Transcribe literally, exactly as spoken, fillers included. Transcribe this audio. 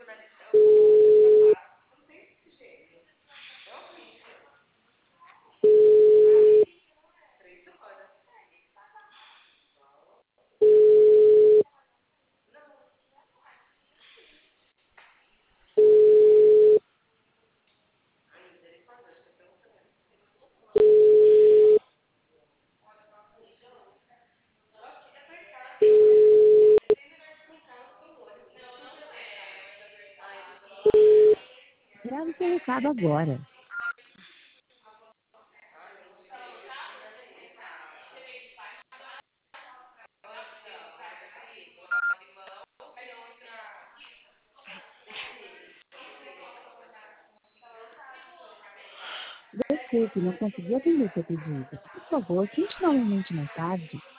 Grave seu recado agora. Desculpe, não consegui atender seu pedido. Por favor, tente novamente mais tarde.